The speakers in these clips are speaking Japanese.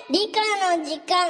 理科の時間。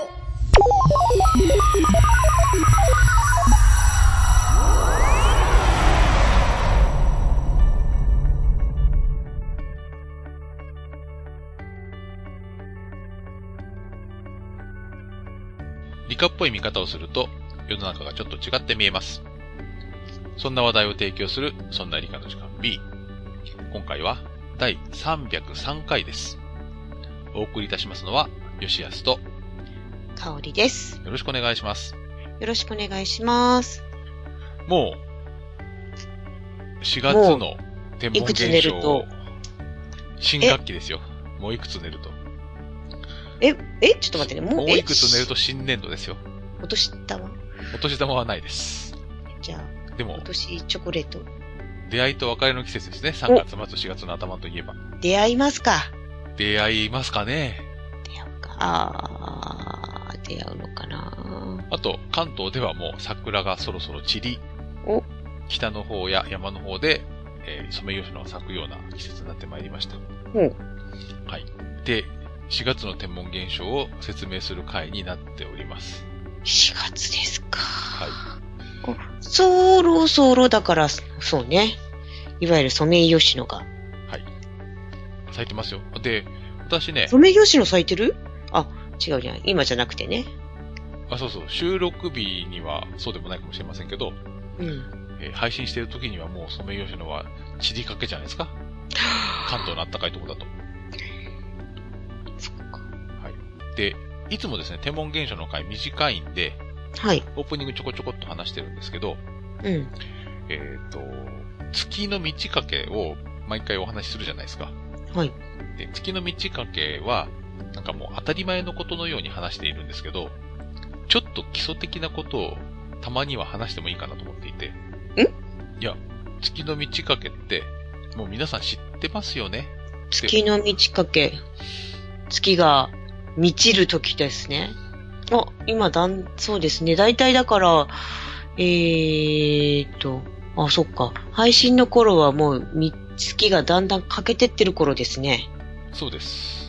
理科っぽい見方をすると世の中がちょっと違って見えます。そんな話題を提供するそんな理科の時間 B。今回は第303回です。お送りいたしますのは吉安と香りです。 よろしくお願いします。 よろしくお願いします。 もう4月の天文現象を新学期ですよ。もういくつ寝ると。 ちょっと待ってね。 もういくつ寝ると新年度ですよ。 お年玉？ お年玉はないです。 じゃあ、 でも、 お年チョコレート。 出会いと別れの季節ですね。3月末、4月の頭といえば。 出会いますか？ 出会いますかね。 出会うか。出会うのかな。 あと、関東ではもう桜がそろそろ散り、北の方や山の方で、ソメイヨシノが咲くような季節になってまいりました。はい。で、4月の天文現象を説明する回になっております。 4月ですか。 はい。 そろそろだから、そうね。いわゆるソメイヨシノが。 はい。咲いてますよ。で、私ね。 ソメイヨシノ咲いてる？違うじゃん。今じゃなくてね。 そうそう。収録日にはそうでもないかもしれませんけど、配信している時にはもうソメイヨシノは散りかけじゃないですか。関東の暖かいところだと。 そっか。 はい。で、いつもですね、天文現象の回短いんで、 はい。 オープニングちょこちょこっと話してるんですけど、月の満ち欠けを毎回お話しするじゃないですか。 はい。 で、月の満ち欠けは、なんかもう当たり前のことのように話しているんですけど、ちょっと基礎的なことをたまには話してもいいかなと思っていて。いや、月の満ち欠けって、もう皆さん知ってますよね。 月の満ち欠け。月が満ちる時ですね。今そうですね。だいたいだから、そっか。配信の頃はもう月がだんだん欠けてってる頃ですね。 そうです。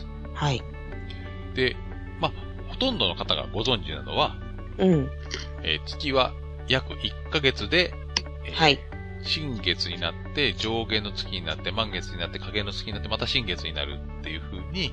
はい。 で、ほとんどの方がご存知なのは、月は約1ヶ月で、 はい。 新月になって、上下の月になって、満月になって、下下の月になって、また新月になるっていう風に、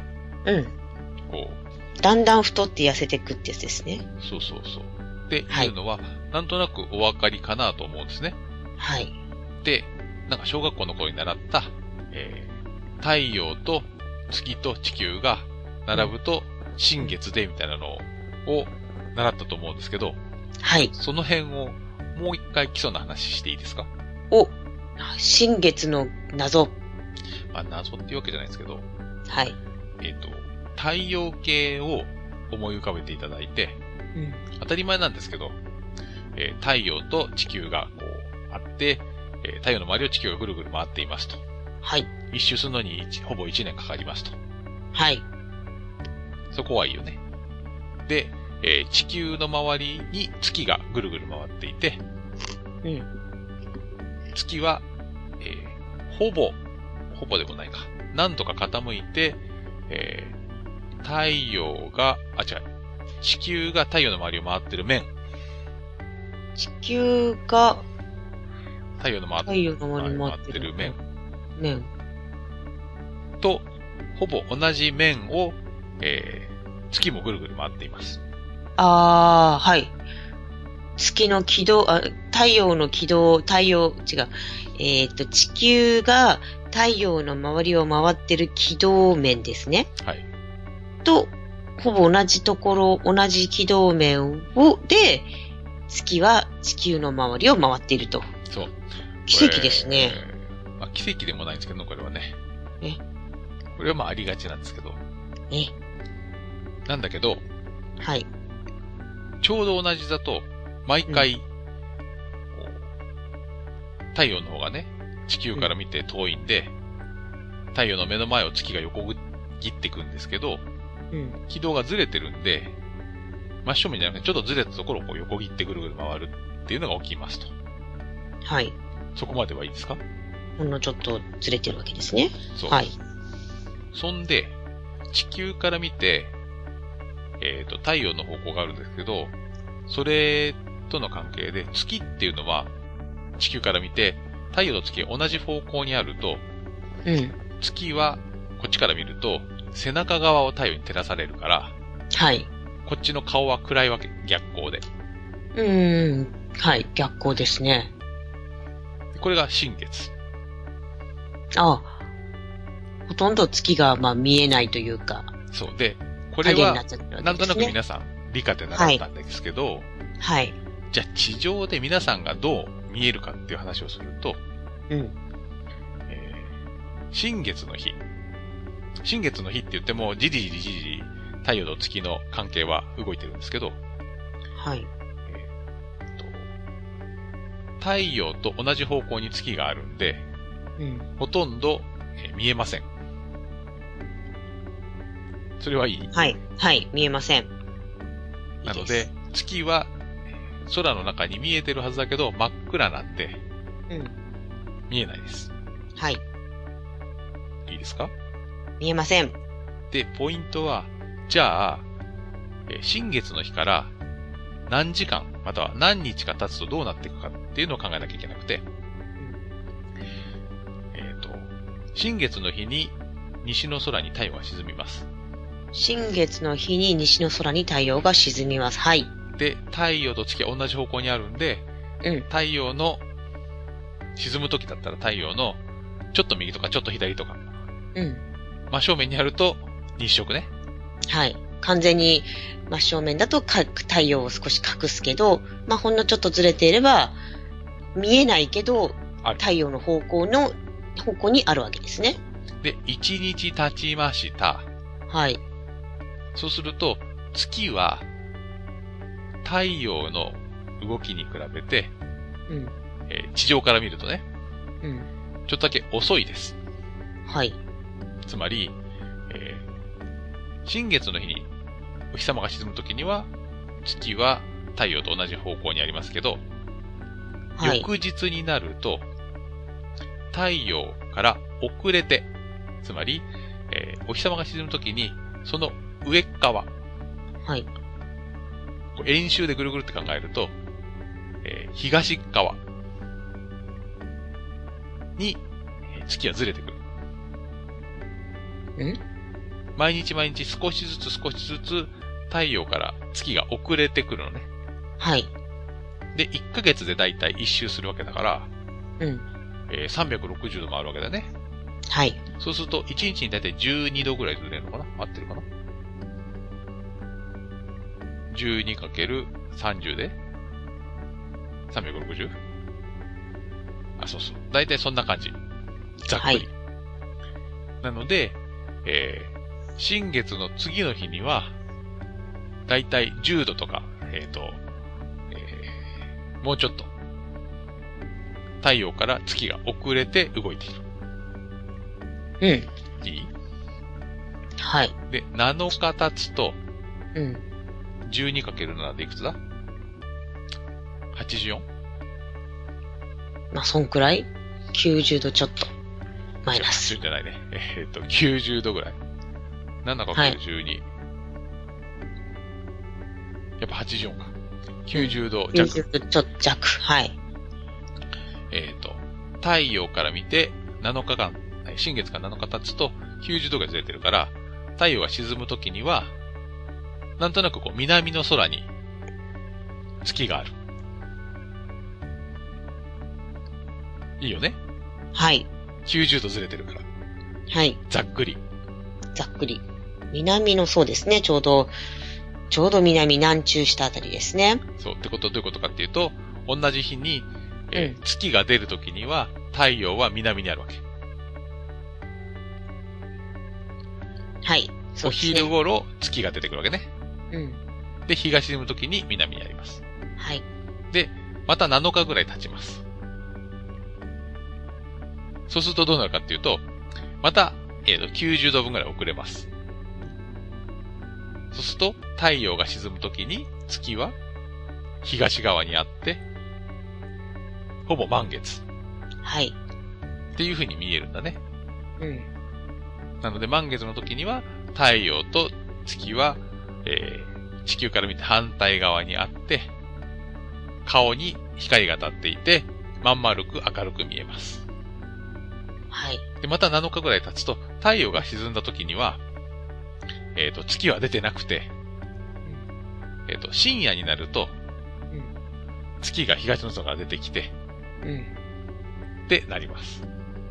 だんだん太って痩せていくってやつですね。 そう。っていうのは、なんとなくお分かりかなと思うんですね。 はい。で、 なんか小学校の頃に習った、太陽と月と地球が並ぶと新月でみたいなのを習ったと思うんですけど、 はい。 その辺をもう一回基礎の話していいですか？ 新月の謎。 謎っていうわけじゃないですけど、 はい。 太陽系を思い浮かべていただいて、当たり前なんですけど、太陽と地球がこうあって、太陽の周りを地球がぐるぐる回っていますと。 はい。 一周するのにほぼ1年かかりますと。 はい。 そこはいいよね。で、地球の周りに月がぐるぐる回っていて、月は、ほぼでもないか。なんとか傾いて、地球が太陽の周りを回ってる面。 地球が太陽の周りを回ってる面。と、ほぼ同じ面を、月もぐるぐる回っています。 はい。月の軌道、太陽の軌道、地球が太陽の周りを回ってる軌道面ですね。 はい。 と、ほぼ同じ軌道面で、月は地球の周りを回っていると。 そう。 奇跡ですね。 奇跡でもないんですけど、これはね。これはありがちなんですけど。なんだけど、 はい。 ちょうど同じだと、毎回、太陽の方がね、地球から見て遠いんで、太陽の目の前を月が横切っていくんですけど、軌道がずれてるんで、真正面じゃなくてちょっとずれたところをこう横切ってぐるぐる回るっていうのが起きますと。 はい。 そこまではいいですか？ ほんのちょっとずれてるわけですね。 そう。 はい。 そんで、地球から見て、 太陽の方向があるんですけど、それとの関係で、月っていうのは、地球から見て、太陽と月が同じ方向にあると、月は、こっちから見ると、背中側を太陽に照らされるから、 はい。 こっちの顔は暗いわけ、逆光で。 はい、逆光ですね。 これが新月。 あ、ほとんど月が、見えないというか。 そうで、これは、なんとなく皆さん、理科で習ったんですけど、 はい。 じゃあ地上で皆さんがどう見えるかっていう話をすると、新月の日。新月の日って言っても、じりじりじりじり太陽と月の関係は動いてるんですけど、 はい。 太陽と同じ方向に月があるんで、ほとんど、見えません。それはいい？ はい。はい。見えません。 なので、月は空の中に見えてるはずだけど、真っ暗なんで、見えないです。 はい。 いいですか？ 見えません。 で、ポイントは、じゃあ、新月の日から何時間、または何日か経つとどうなっていくかっていうのを考えなきゃいけなくて、新月の日に西の空に太陽が沈みます。 新月の日に西の空に太陽が沈みます。はい。 で、太陽と月は同じ方向にあるんで、太陽の沈む時だったら太陽のちょっと右とかちょっと左とか、真正面にあると日食ね。 はい。完全に真正面だと太陽を少し隠すけど、ほんのちょっとずれていれば見えないけど、太陽の方向にあるわけですね。 で、1日経ちました。 はい。 そうすると、月は、太陽の動きに比べて、地上から見るとね、ちょっとだけ遅いです。 はい。 つまり、新月の日にお日様が沈むときには、月は太陽と同じ方向にありますけど、翌日になると、太陽から遅れて、つまり、お日様が沈むときに、その上側。 はい。 円周でぐるぐるって考えると、東側に月はずれてくる。毎日毎日少しずつ太陽から月が遅れてくるのね。 はい。 で、1ヶ月でだいたい1周するわけだから、360度回るわけだね。 はい。 そうすると、1日にだいたい12度ぐらいずれるのかな？合ってるかな？ 12×30 で 360？ そうそう。だいたいそんな感じ。ざっくり。はい、なので、新月の次の日には、だいたい10度とか、もうちょっと、太陽から月が遅れて動いている。いい？ はい。 で、7日経つと、12×7 でいくつだ？ 84？ そんくらい ?90 度ちょっと。マイナス。 じゃないね。90度ぐらい。7×12、はい。やっぱ84か。90度弱。 90度ちょっと弱。はい。 太陽から見て7日間、新月から7日経つと90度がずれてるから、太陽が沈むときには、なんとなく南の空に月がある。いいよね？ はい。 90度ずれてるから。 はい。 ざっくり。 ざっくり。南のそうですね。ちょうど南中したあたりですね。 そう。ってことはどういうことかっていうと、同じ日に、月が出るときには、太陽は南にあるわけ。 はい。 お昼頃、月が出てくるわけね。で、日が沈むときに南にあります。 はい。 で、また7日ぐらい経ちます。そうするとどうなるかっていうと、また、90度分ぐらい遅れます。そうすると、太陽が沈むときに月は東側にあって、ほぼ満月。 はい。 っていう風に見えるんだね。なので満月の時には太陽と月は、 地球から見て反対側にあって、顔に光が当たっていて、まん丸く明るく見えます。 はい。 で、また7日ぐらい経つと、太陽が沈んだ時には、月は出てなくて、深夜になると、月が東の空から出てきて、ってなります。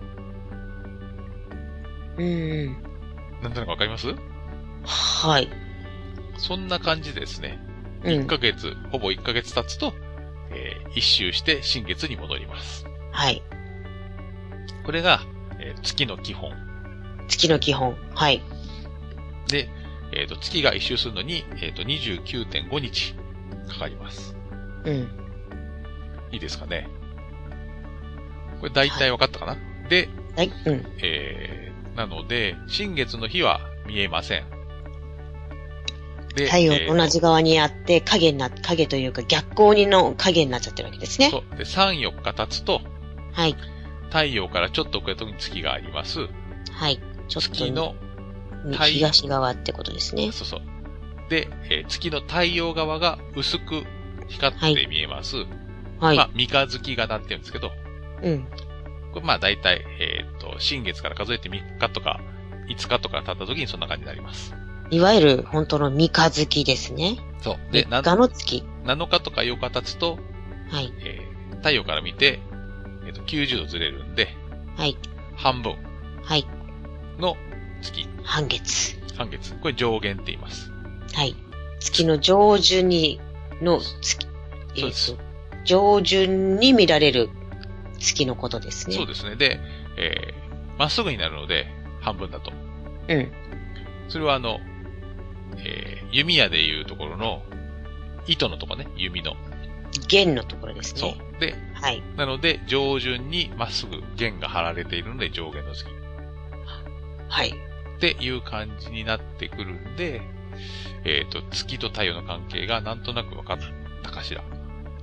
なんとなくわかります？ はい。 そんな感じですね。1ヶ月、ほぼ1ヶ月経つと、一周して新月に戻ります。 はい。 これが、月の基本。 月の基本。はい。 で、月が一周するのに、29.5 日かかります。いいですかね。これ大体分かったかな？はい、で、 はい。 なので、新月の日は見えません。 で、太陽と同じ側にあって、影というか逆光の影になっちゃってるわけですね。 そう。で、3、4日経つと、 はい。 太陽からちょっと遅れた時に月があります。 はい。ちょっと月の東側ってことですね。 そうそう。で、月の太陽側が薄く光って見えます。はい。まあ、三日月型って言うんですけど。これまあ大体、新月から数えて3日とか5日とか経った時にそんな感じになります。 いわゆる本当の三日月ですね。 そう。で、 3日の月。 7日とか8日経つと、 はい。 太陽から見て、90度ずれるんで、 はい。 半分。 はい。 の月。 半月。 半月。これ上限って言います。 はい。月の上旬の月。 そうです。 上旬に見られる月のことですね。 そうですね。で、まっすぐになるので、半分だと。それは弓矢でいうところの、糸のとこね、弓の。 弦のところですね。 そう。で、 はい。 なので、上旬にまっすぐ弦が張られているので、上弦の月。 はい。 っていう感じになってくるんで、月と太陽の関係がなんとなく分かったかしら。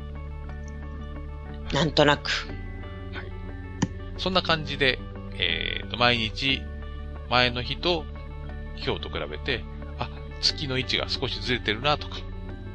なんとなく。 はい。そんな感じで、毎日、前の日と今日と比べて、あ、月の位置が少しずれてるなとか。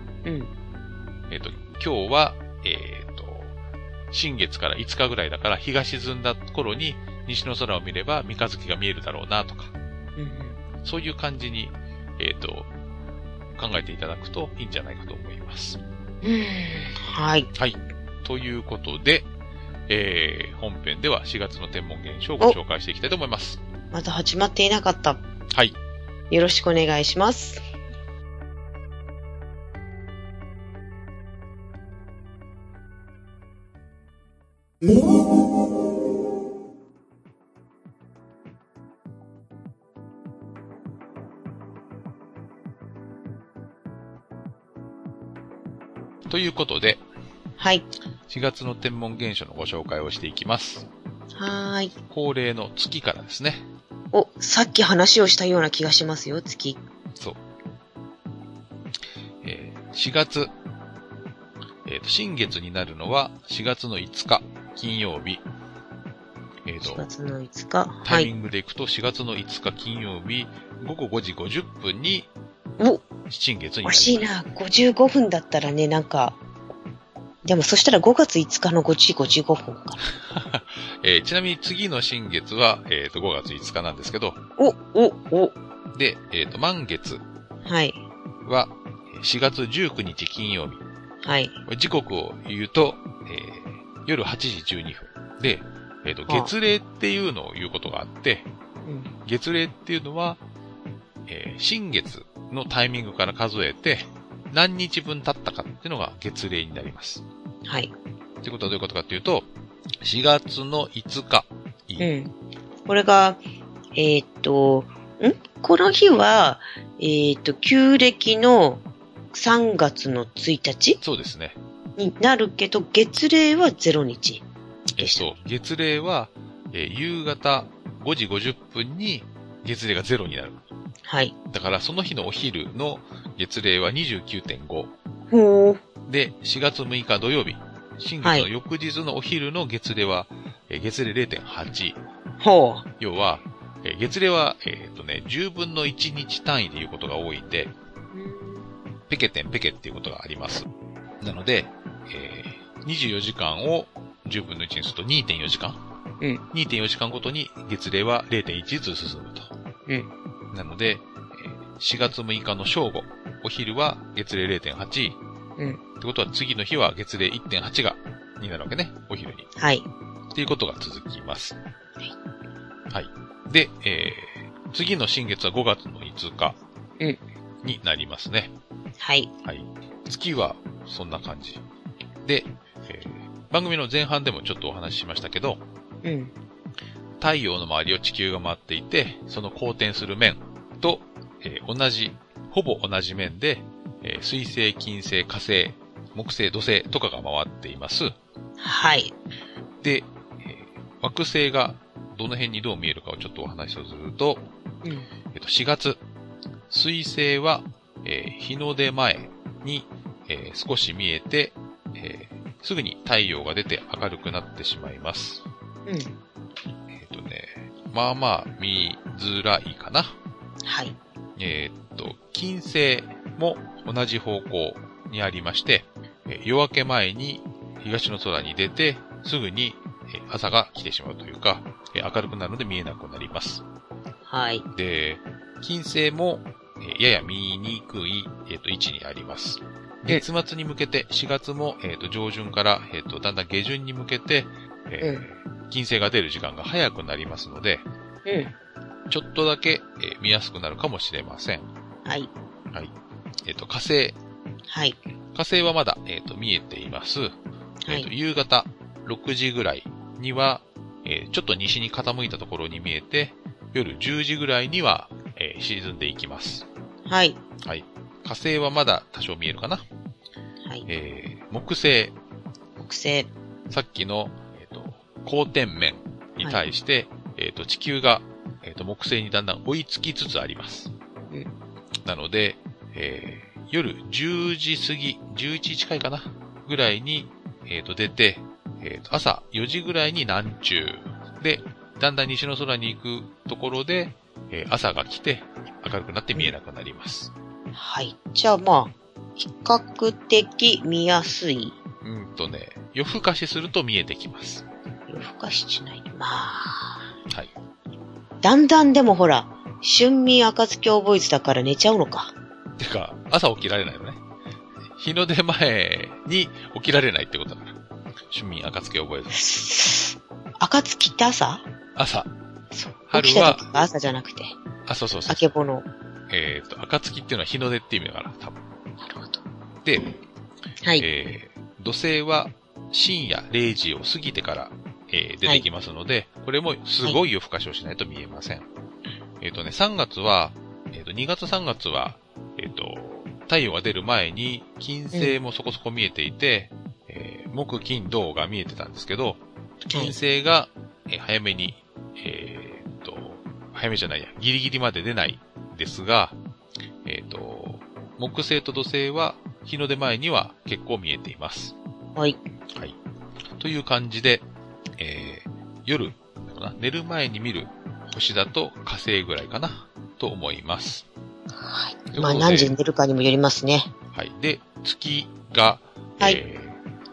今日は、新月から5日ぐらいだから日が沈んだ頃に西の空を見れば三日月が見えるだろうなとか。そういう感じに、考えていただくといいんじゃないかと思います。 はい。 はい。ということで、本編では4月の天文現象をご紹介していきたいと思います。 まだ始まっていなかった。 はい。 よろしくお願いします。 ということで、 はい。 4月の天文現象のご紹介をしていきます。 はーい。 恒例の月からですね。 さっき話をしたような気がしますよ、月。 そう。4月、新月になるのは4月の5日、金曜日。 4月の5日。 タイミングでいくと4月の5日金曜日、午後5時50分に、新月になります。惜しいな。55分だったらね、なんか、でもそしたら5月5日の5時55分かな。ちなみに次の新月は、5月5日なんですけど。で、満月。 はい。 は、4月19日金曜日。 はい。 時刻を言うと、夜8時12分。で、月齢っていうのを言うことがあって、月齢っていうのは、新月のタイミングから数えて、何日分経ったかっていうのが月齢になります。 はい。 ということはどういうことかっていうと、4月の5日。 これが、この日は、旧暦の3月の1日そうですね。 になるけど、月齢は0日でした。 月齢は、夕方5時50分に月齢が0になる。 はい。 だからその日のお昼の月齢は 29.5。で、4月6日土曜日。新月の翌日のお昼の月齢は、月齢 0.8。要は、月齢は、10分の1日単位でいうことが多いんで、 ペケテンペケっていうことがあります。なので、24時間を10分の1にすると 2.4 時間、2.4 時間ごとに月齢は 0.1 ずつ進むと。なので、4月6日の正午、お昼は月齢 0.8、ってことは次の日は月齢 1.8 が、になるわけね、お昼に。 はい。 っていうことが続きます。はい。で、次の新月は5月の5日になりますね。 はい。 はい。月はそんな感じ。で、番組の前半でもちょっとお話ししましたけど、太陽の周りを地球が回っていて、その公転する面と、ほぼ同じ面で、水星、金星、火星、木星、土星とかが回っています。 はい。 で、惑星がどの辺にどう見えるかをちょっとお話をすると、4月、水星は、日の出前に、少し見えて、すぐに太陽が出て明るくなってしまいます。まあまあ見づらいかな。 はい。 金星も同じ方向にありまして、夜明け前に東の空に出て、すぐに朝が来てしまうというか、明るくなるので見えなくなります。 はい。 で、金星も、やや見にくい、位置にあります。月末に向けて、4月も、上旬から、だんだん下旬に向けて、金星が出る時間が早くなりますので、ちょっとだけ、見やすくなるかもしれません。 はい。 はい。火星。 はい。 火星はまだ、見えています。夕方6時ぐらいには、ちょっと西に傾いたところに見えて、夜10時ぐらいには、沈んでいきます。 はい。 はい。火星はまだ多少見えるかな。 はい。 木星。 木星。 さっきの、公転面に対して、地球が、木星にだんだん追いつきつつあります。なので、夜10時過ぎ、11時近いかなぐらいに、出て、朝4時ぐらいに南中で、だんだん西の空に行くところで、朝が来て明るくなって見えなくなります。 はい。じゃあまあ、比較的見やすい。 夜更かしすると見えてきます。 夜更かししないで、まあ。 はい。 だんだんでもほら、春眠暁覚えずだから寝ちゃうのか。 てか、朝起きられないのね。日の出前に起きられないってことだから。春眠暁覚えず。 暁って朝？ 朝。 そう。春は。起きた時が朝じゃなくて。 そう。 あけぼの。 暁っていうのは日の出って意味だから、多分。 なるほど。 で、 はい。 土星は深夜0時を過ぎてから、出てきますので、これもすごい夜更かしをしないと見えません。3月は、2月3月は、太陽が出る前に金星もそこそこ見えていて、木金土が見えてたんですけど、金星が、早めに、早めじゃないや、ギリギリまで出ないんですが、木星と土星は日の出前には結構見えています。 はい。 はい。という感じで、夜、寝る前に見る星だと火星ぐらいかなと思います。 はい。まあ何時に寝るかにもよりますね。 はい。で、月が、なんていう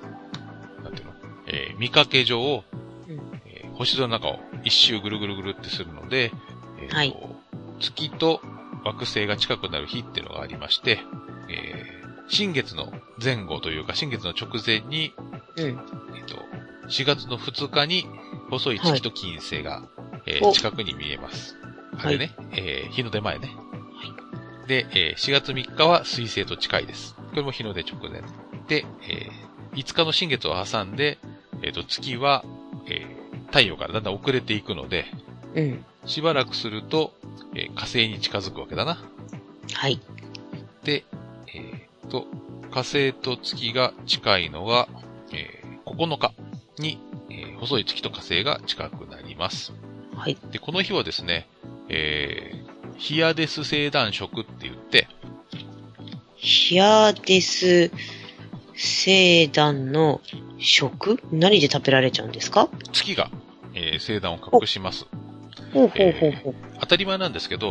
の、見かけ上、星空の中を一周ぐるぐるぐるってするので、 はい。 月と惑星が近くなる日っていうのがありまして、新月の前後というか、新月の直前に、4月の2日に細い月と金星が、近くに見えます。あれね、日の出前ね。はい、で、4月3日は水星と近いです。これも日の出直前。で、5日の新月を挟んで、月は、太陽からだんだん遅れていくので、しばらくすると、火星に近づくわけだな。 はい。 で、火星と月が近いのは、9日に、細い月と火星が近くなります。 はい。 で、この日はですね、ヒアデス星団食って言って、 ヒアデス星団の食？何で食べられちゃうんですか？ 月が、星団を隠します。 当たり前なんですけど、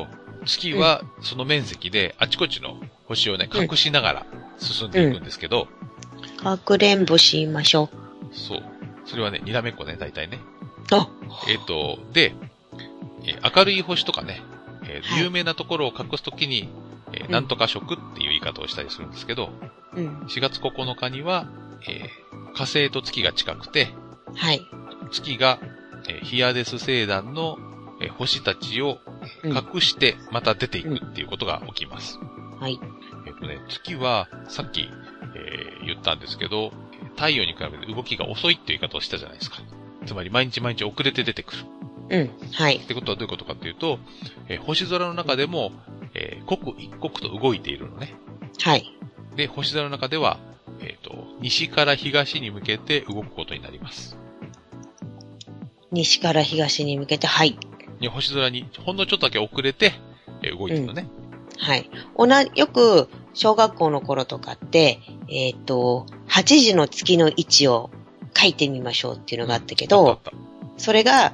月はその面積であちこちの星をね、隠しながら進んでいくんですけど。 かくれんぼしましょう。 そう。それはね、にらめっこね、大体ね。 あで、明るい星とかね、有名なところを隠すときに、なんとか食っていう言い方をしたりするんですけど、4月9日には、火星と月が近くて、 はい。 月が、ヒアデス星団の、星たちを隠してまた出ていくっていうことが起きます。 はい。 月はさっき、言ったんですけど、太陽に比べて動きが遅いっていう言い方をしたじゃないですか。つまり毎日毎日遅れて出てくる。 はい。 ってことはどういうことかっていうと、星空の中でも、刻一刻と動いているのね。 はい。 で、星空の中では、西から東に向けて動くことになります。 西から東に向けて、はい。 星空にほんのちょっとだけ遅れて、動いてるのね。 はい。よく、小学校の頃とかって、8時の月の位置を書いてみましょうっていうのがあったけど、それが、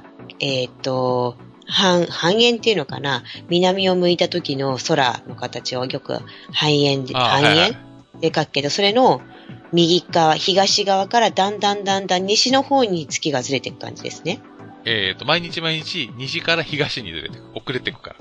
半円っていうのかな、南を向いた時の空の形をよく半円で書くけど、それの右側、東側からだんだん西の方に月がずれていく感じですね。 毎日毎日西から東にずれていく。遅れていくから。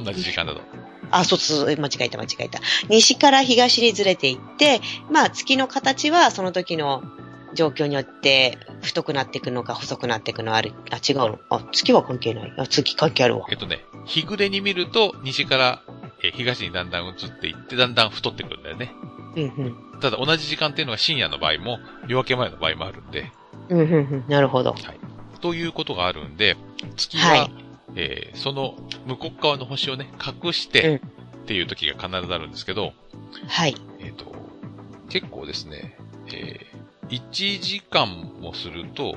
同じ時間だと。 間違えた。西から東にずれていって、まあ月の形はその時の状況によって太くなっていくのか細くなっていくのある。違うの。月は関係ない。月関係あるわ。 日暮れに見ると西から、東にだんだん移っていってだんだん太ってくるんだよね。ただ同じ時間っていうのが深夜の場合も夜明け前の場合もあるんで。 なるほど。 はい。ということがあるんで、月は、その向こう側の星をね、隠してっていう時が必ずあるんですけど、 はい。 結構ですね、1時間もすると、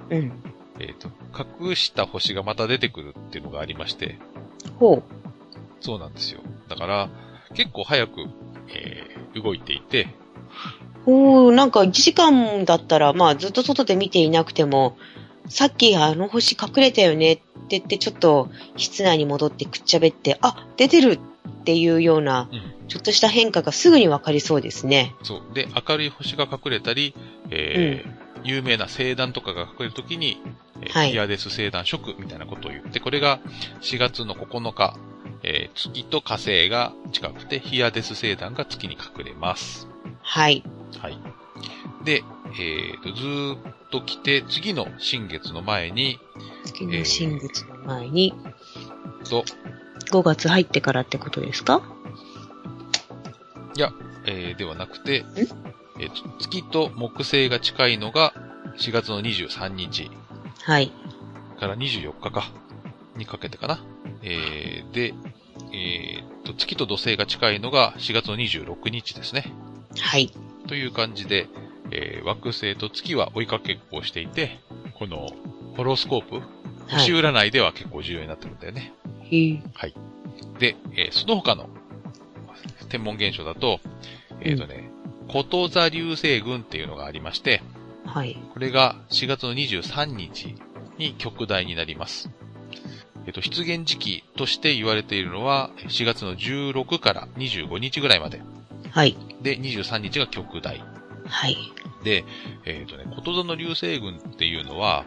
隠した星がまた出てくるっていうのがありまして、そうなんですよ。だから、結構早く、動いていて、 なんか1時間だったら、まあずっと外で見ていなくても、さっきあの星隠れたよねって言ってちょっと室内に戻ってくっちゃべって、出てるっていうような、ちょっとした変化がすぐにわかりそうですね。 そう。で、明るい星が隠れたり、有名な星団とかが隠れるときに、ヒアデス星団食みたいなことを言って、これが4月の9日、月と火星が近くて、ヒアデス星団が月に隠れます。 はい。 はい。で、ずーっと来て、次の新月の前に、5月入ってからってことですか？いや、ではなくて、月と木星が近いのが4月の23日。 はい。 から24日か。にかけてかな。で、月と土星が近いのが4月の26日ですね。 はい。 という感じで、惑星と月は追いかけっこをしていて、このホロスコープ、星占いでは結構重要になってるんだよね。はい。で、その他の天文現象だと、こと座流星群っていうのがありまして、 はい。 これが4月の23日に極大になります。出現時期として言われているのは4月の16から25日ぐらいまで。 はい。 で、23日が極大。 はい。 で、こと座の流星群っていうのは、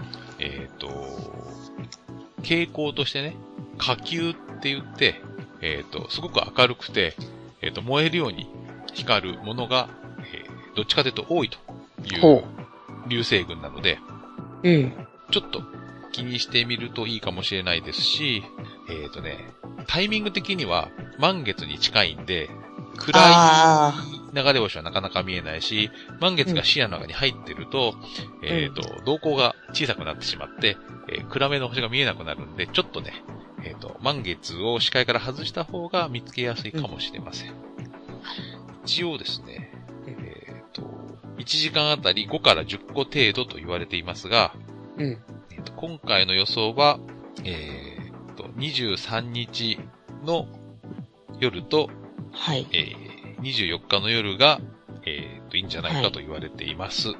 傾向としてね、火球って言って、すごく明るくて、燃えるように光るものが、どっちかというと多いという流星群なので、ちょっと気にしてみるといいかもしれないですし、タイミング的には満月に近いんで、暗い流れ星はなかなか見えないし、満月が視野の中に入ってると、瞳孔が小さくなってしまって、暗めの星が見えなくなるんで、ちょっとね、満月を視界から外した方が見つけやすいかもしれません。一応ですね、1時間あたり5から10個程度と言われていますが、今回の予想は、23日の夜と、 はい。 24日の夜が、いいんじゃないかと言われています。はい。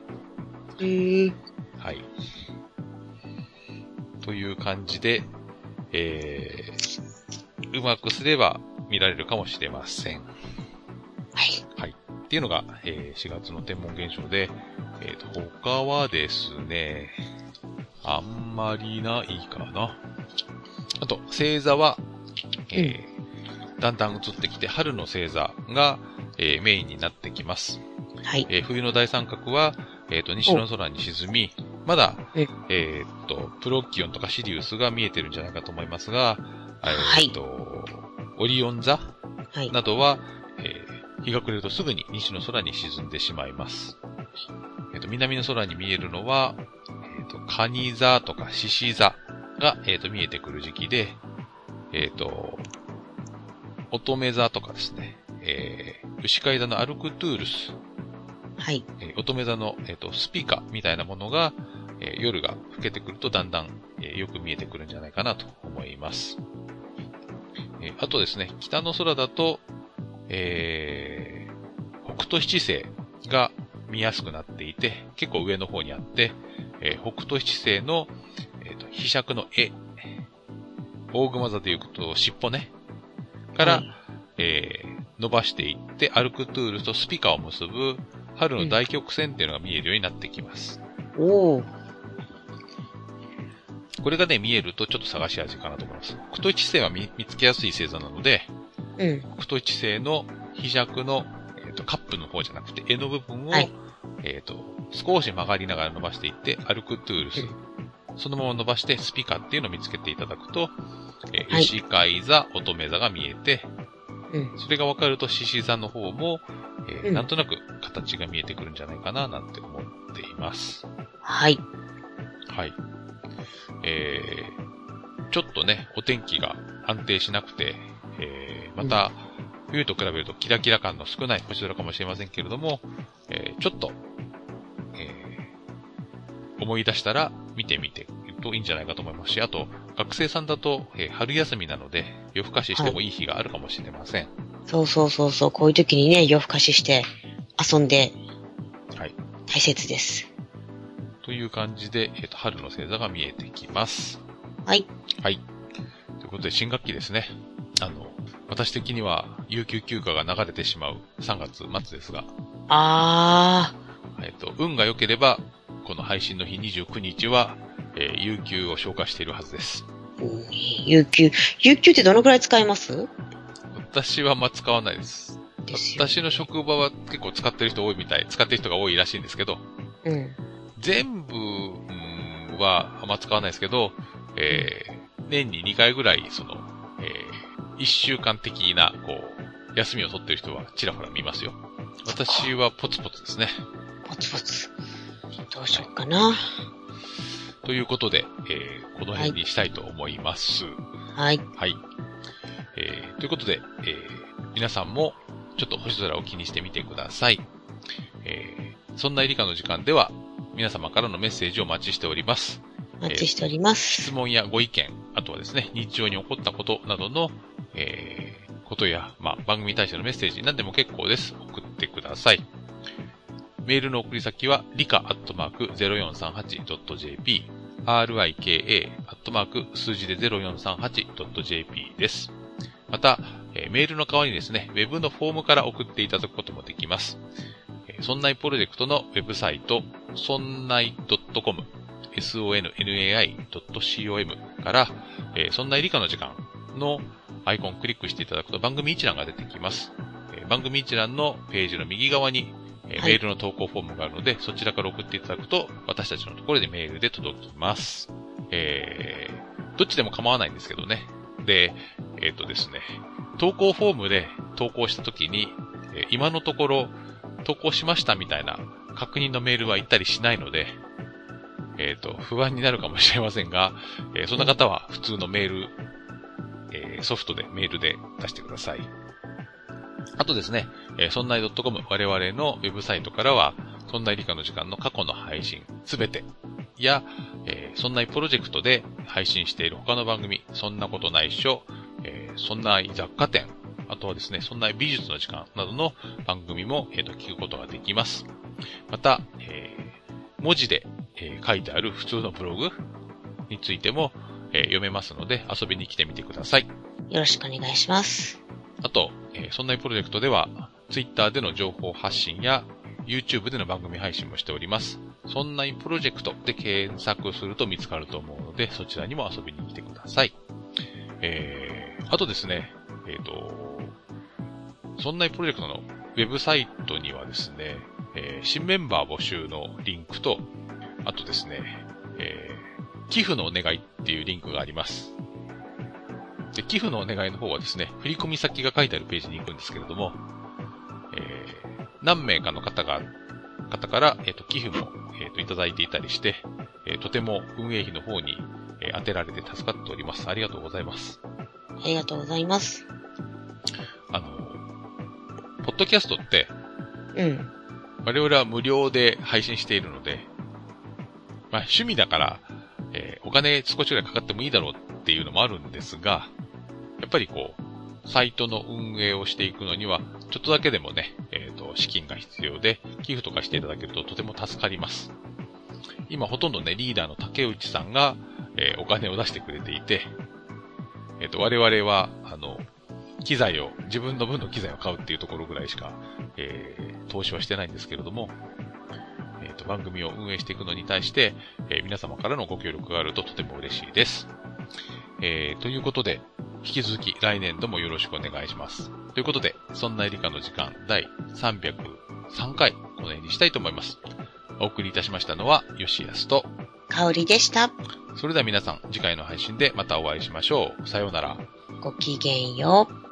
という感じで、 うまくすれば見られるかもしれません。 はい。 はい。っていうのが、4月の天文現象で、他はですね、あんまりないかな。あと、星座は、だんだん移ってきて、春の星座が、メインになってきます。 はい。 冬の大三角は、西の空に沈み、まだ、プロキオンとかシリウスが見えてるんじゃないかと思いますが、 はい。 オリオン座はい。 などは、日が暮れるとすぐに西の空に沈んでしまいます。南の空に見えるのは、蟹座とか獅子座が、見えてくる時期で、乙女座とかですね、牛飼い座のアルクトゥールス、 はい。 乙女座の、スピカみたいなものが、夜が更けてくるとだんだん、よく見えてくるんじゃないかなと思います。あとですね、北の空だと、北斗七星が見やすくなっていて、結構上の方にあって、北斗七星の、飛尺の絵、大熊座でいうと尻尾ね、から、伸ばしていって、アルクトゥールスとスピカを結ぶ春の大曲線っていうのが見えるようになってきます。 おー。 これがね、見えるとちょっと探し味かなと思います。北斗一星は見つけやすい星座なので、北斗一星の飛尺の、カップの方じゃなくて、絵の部分を、はい、少し曲がりながら伸ばしていって、アルクトゥールス、そのまま伸ばしてスピカっていうのを見つけていただくと、牛飼い座、乙女座が見えて、それが分かると獅子座の方も、なんとなく形が見えてくるんじゃないかななんて思っています。 はい。 はい。ちょっとね、お天気が安定しなくて、また、冬と比べるとキラキラ感の少ない星空かもしれませんけれども、ちょっと、思い出したら見てみてといいんじゃないかと思いますし、あと、学生さんだと、春休みなので、夜更かししてもいい日があるかもしれません。 そうそうそうそう、こういう時にね、夜更かしして遊んで、 はい。 大切です。 という感じで、春の星座が見えてきます。 はい。 はい。ということで、新学期ですね。私的には、有給休暇が流れてしまう3月末ですが。運が良ければ、この配信の日29日は、有給を消化しているはずです。 有給ってどのくらい使います？ 私は使わないです。私の職場は結構使ってる人多いみたい、使ってる人が多いらしいんですけど、全部は使わないですけど、年に2回ぐらい、1週間的な、休みを取ってる人はちらほら見ますよ。私はポツポツですね。 ポツポツ。どうしようかな。 ということで、この辺にしたいと思います。 はい。 はい。ということで、皆さんもちょっと星空を気にしてみてください。そんな理科の時間では、皆様からのメッセージをお待ちしております。 お待ちしております。 質問やご意見、あとはですね、日常に起こったことなどの、ことや、番組に対してのメッセージ、何でも結構です。送ってください。メールの送り先は、rika@0438.jp、rika@ 数字で 0438.jp です。また、メールの代わりにですね、ウェブのフォームから送っていただくこともできます。そんないプロジェクトのウェブサイト、そんない .com、sonnai.com から、そんない理科の時間のアイコンをクリックしていただくと番組一覧が出てきます。番組一覧のページの右側に、メールの投稿フォームがあるので、そちらから送っていただくと、私たちのところでメールで届きます。どっちでも構わないんですけどね。で、ですね、投稿フォームで投稿したときに、今のところ、投稿しましたみたいな確認のメールは行ったりしないので、不安になるかもしれませんが、そんな方は普通のメール、ソフトでメールで出してください。あとですね、そんない .com 我々のウェブサイトからは、そんない理科の時間の過去の配信すべてや、そんないプロジェクトで配信している他の番組、そんなことないっしょ、そんない雑貨店、あとはですね、そんない美術の時間などの番組も、聞くことができます。また、文字で、書いてある普通のブログについても、読めますので遊びに来てみてください。 よろしくお願いします。 あと、そんないプロジェクトでは、Twitter での情報発信や、YouTube での番組配信もしております。そんないプロジェクトで検索すると見つかると思うので、そちらにも遊びに来てください。あとですね、そんないプロジェクトのウェブサイトにはですね、新メンバー募集のリンクと、あとですね、寄付のお願いっていうリンクがあります。で、寄付のお願いの方はですね、振込先が書いてあるページに行くんですけれども、何名かの方から、寄付も、いただいていたりして、とても運営費の方に、当てられて助かっております。ありがとうございます。 ありがとうございます。 ポッドキャストって、我々は無料で配信しているので、まあ趣味だから、お金少しぐらいかかってもいいだろうっていうのもあるんですが、やっぱりこう、サイトの運営をしていくのには、ちょっとだけでもね、資金が必要で、寄付とかしていただけるととても助かります。今ほとんどね、リーダーの竹内さんが、お金を出してくれていて、我々は、自分の分の機材を買うっていうところぐらいしか、投資はしてないんですけれども、番組を運営していくのに対して、皆様からのご協力があるととても嬉しいです。ということで、引き続き来年度もよろしくお願いします。ということで、そんな理科の時間第303回、この辺にしたいと思います。お送りいたしましたのは、吉安と、 香りでした。 それでは皆さん、次回の配信でまたお会いしましょう。さようなら。 ごきげんよう。